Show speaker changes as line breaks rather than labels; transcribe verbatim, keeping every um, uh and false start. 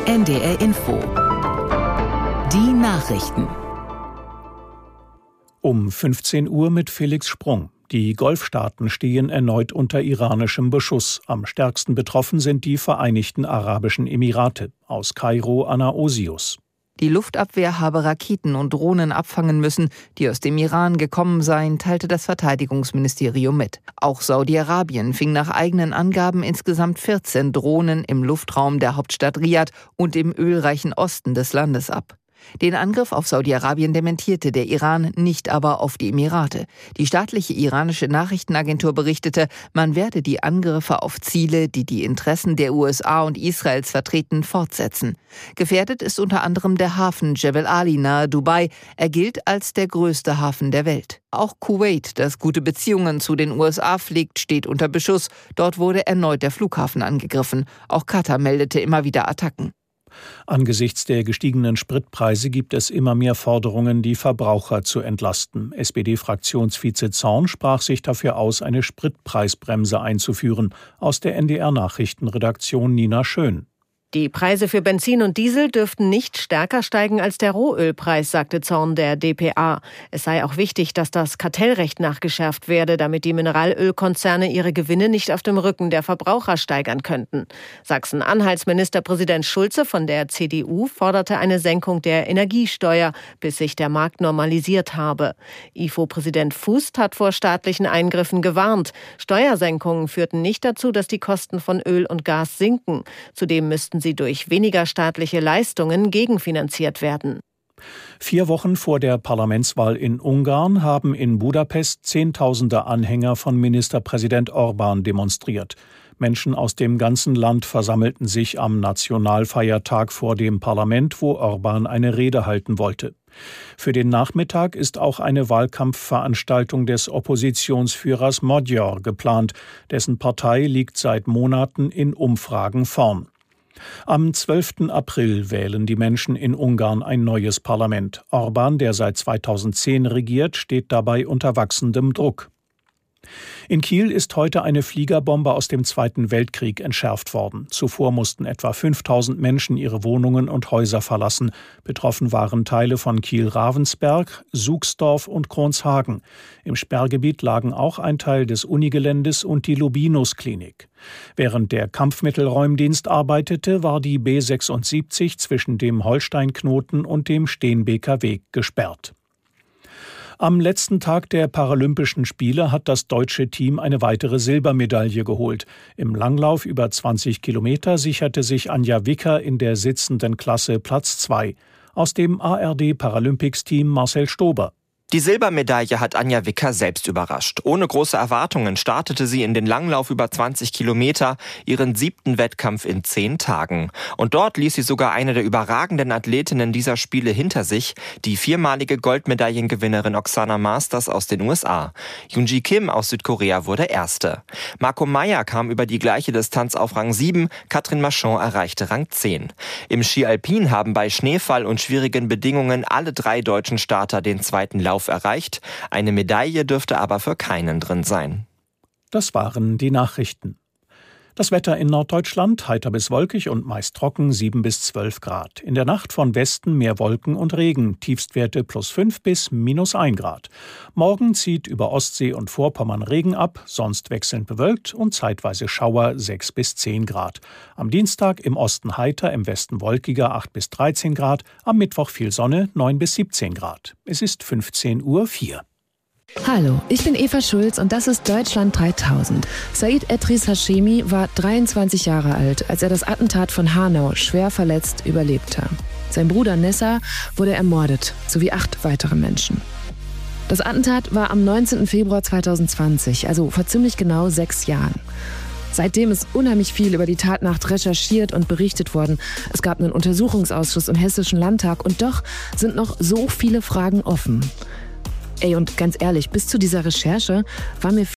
N D R Info. Die Nachrichten.
Um fünfzehn Uhr mit Felix Sprung. Die Golfstaaten stehen erneut unter iranischem Beschuss. Am stärksten betroffen sind die Vereinigten Arabischen Emirate. Aus Kairo Anna Osius.
Die Luftabwehr habe Raketen und Drohnen abfangen müssen, die aus dem Iran gekommen seien, teilte das Verteidigungsministerium mit. Auch Saudi-Arabien fing nach eigenen Angaben insgesamt vierzehn Drohnen im Luftraum der Hauptstadt Riad und im ölreichen Osten des Landes ab. Den Angriff auf Saudi-Arabien dementierte der Iran, nicht aber auf die Emirate. Die staatliche iranische Nachrichtenagentur berichtete, man werde die Angriffe auf Ziele, die die Interessen der U S A und Israels vertreten, fortsetzen. Gefährdet ist unter anderem der Hafen Jebel Ali nahe Dubai. Er gilt als der größte Hafen der Welt. Auch Kuwait, das gute Beziehungen zu den U S A pflegt, steht unter Beschuss. Dort wurde erneut der Flughafen angegriffen. Auch Katar meldete immer wieder Attacken.
Angesichts der gestiegenen Spritpreise gibt es immer mehr Forderungen, die Verbraucher zu entlasten. S P D-Fraktionsvize Zorn sprach sich dafür aus, eine Spritpreisbremse einzuführen. Aus der N D R-Nachrichtenredaktion Nina Schön.
Die Preise für Benzin und Diesel dürften nicht stärker steigen als der Rohölpreis, sagte Zorn der d p a. Es sei auch wichtig, dass das Kartellrecht nachgeschärft werde, damit die Mineralölkonzerne ihre Gewinne nicht auf dem Rücken der Verbraucher steigern könnten. Sachsen-Anhalts Ministerpräsident Schulze von der C D U forderte eine Senkung der Energiesteuer, bis sich der Markt normalisiert habe. I F O-Präsident Fußt hat vor staatlichen Eingriffen gewarnt. Steuersenkungen führten nicht dazu, dass die Kosten von Öl und Gas sinken. Zudem müssten sie durch weniger staatliche Leistungen gegenfinanziert werden.
Vier Wochen vor der Parlamentswahl in Ungarn haben in Budapest Zehntausende Anhänger von Ministerpräsident Orbán demonstriert. Menschen aus dem ganzen Land versammelten sich am Nationalfeiertag vor dem Parlament, wo Orbán eine Rede halten wollte. Für den Nachmittag ist auch eine Wahlkampfveranstaltung des Oppositionsführers Magyar geplant. Dessen Partei liegt seit Monaten in Umfragen vorn. Am zwölften April wählen die Menschen in Ungarn ein neues Parlament. Orbán, der seit zweitausendzehn regiert, steht dabei unter wachsendem Druck. In Kiel ist heute eine Fliegerbombe aus dem Zweiten Weltkrieg entschärft worden. Zuvor mussten etwa fünftausend Menschen ihre Wohnungen und Häuser verlassen. Betroffen waren Teile von Kiel-Ravensberg, Suchsdorf und Kronshagen. Im Sperrgebiet lagen auch ein Teil des Unigeländes und die Lubinus-Klinik. Während der Kampfmittelräumdienst arbeitete, war die B sechsundsiebzig zwischen dem Holsteinknoten und dem Steenbeker Weg gesperrt. Am letzten Tag der Paralympischen Spiele hat das deutsche Team eine weitere Silbermedaille geholt. Im Langlauf über zwanzig Kilometer sicherte sich Anja Wicker in der sitzenden Klasse Platz zwei. Aus dem A R D-Paralympics-Team Marcel Stober.
Die Silbermedaille hat Anja Wicker selbst überrascht. Ohne große Erwartungen startete sie in den Langlauf über zwanzig Kilometer, ihren siebten Wettkampf in zehn Tagen. Und dort ließ sie sogar eine der überragenden Athletinnen dieser Spiele hinter sich, die viermalige Goldmedaillengewinnerin Oksana Masters aus den U S A. Yoonji Kim aus Südkorea wurde Erste. Marco Meyer kam über die gleiche Distanz auf Rang sieben, Katrin Marchand erreichte Rang zehn. Im Ski Alpin haben bei Schneefall und schwierigen Bedingungen alle drei deutschen Starter den zweiten Lauf erreicht. Eine Medaille dürfte aber für keinen drin sein.
Das waren die Nachrichten. Das Wetter in Norddeutschland, heiter bis wolkig und meist trocken, sieben bis zwölf Grad. In der Nacht von Westen mehr Wolken und Regen, Tiefstwerte plus fünf bis minus ein Grad. Morgen zieht über Ostsee und Vorpommern Regen ab, sonst wechselnd bewölkt und zeitweise Schauer sechs bis zehn Grad. Am Dienstag im Osten heiter, im Westen wolkiger acht bis dreizehn Grad, am Mittwoch viel Sonne neun bis siebzehn Grad. Es ist fünfzehn Uhr vier.
Hallo, ich bin Eva Schulz und das ist Deutschland dreitausend. Said Edris Hashemi war dreiundzwanzig Jahre alt, als er das Attentat von Hanau schwer verletzt überlebte. Sein Bruder Nessa wurde ermordet, sowie acht weitere Menschen. Das Attentat war am neunzehnten Februar zweitausendzwanzig, also vor ziemlich genau sechs Jahren. Seitdem ist unheimlich viel über die Tatnacht recherchiert und berichtet worden. Es gab einen Untersuchungsausschuss im Hessischen Landtag und doch sind noch so viele Fragen offen. Ey, und ganz ehrlich, bis zu dieser Recherche war mir